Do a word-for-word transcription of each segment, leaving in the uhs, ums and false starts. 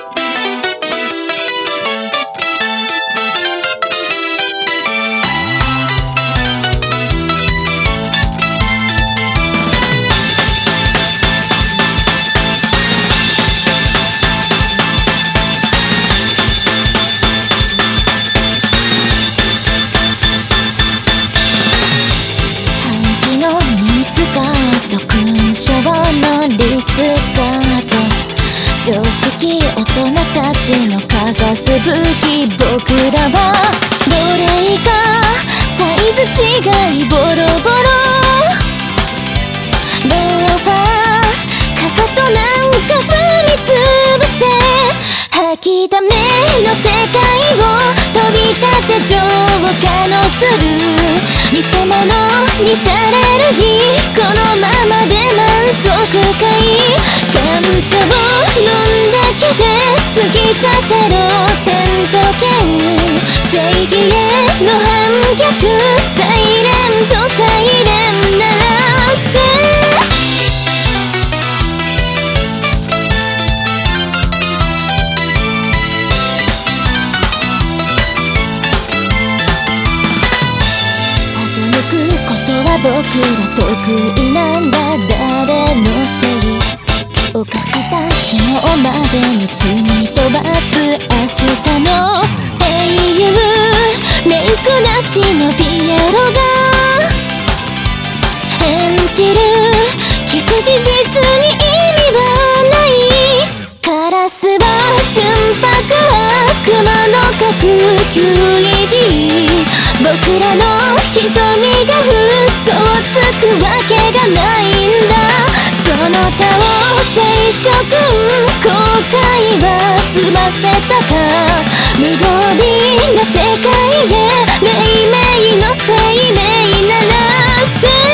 リスカート常識大人たちのかざす武器、僕らはどれかサイズ違いボロボロ、ローファーかかとなんか踏みつぶせ、吐きだめの世界を飛び立て浄化の鶴、見せ物にされる日、このままで満足かい、感情を飲んだけで突き立てろ点と剣、正義への反逆、サイレントサイレン鳴らせ、僕ら得意なんだ、誰のせい、犯した昨日までの罪と罰、明日の英雄、メイクなしのピエロが演じるキス、事実に意味はない、カラスは純白悪魔の核 キューイーディー、僕らの瞳が嘘をつくわけがないんだ、その他を聖書君後悔は済ませたか、無防備な世界へ黎明の生命鳴らせ、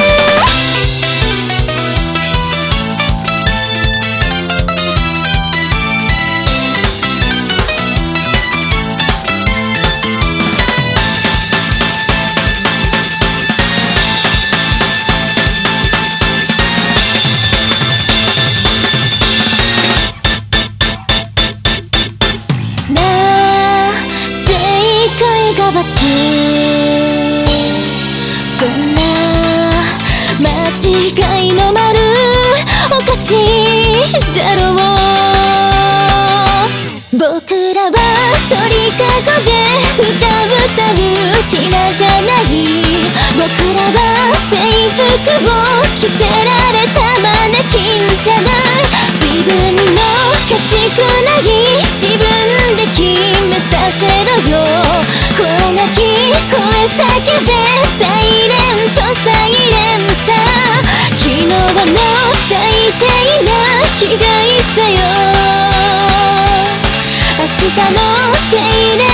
そんな間違いの丸おかしいだろう、僕らは鳥かごで歌う歌うひなじゃない、僕らは制服を着せられたマネキンじゃない、自分の価値くらい自分で決めさせろよ、声なき声叫べサイレントサイレンさ、昨日の最低な被害者よ、明日のセイレン